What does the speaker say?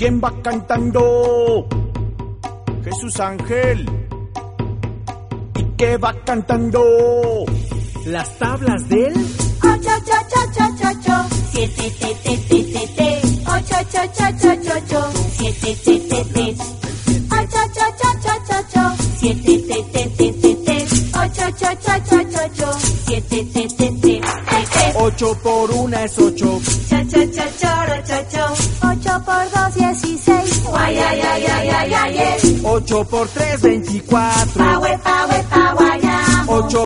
¿Quién va cantando? Jesús Ángel. ¿Y qué va cantando? Las tablas del 8, 7, 8, 7, 7, 8 por 1 es 8. 8 por 2, 16. 8 por 3, 24. 8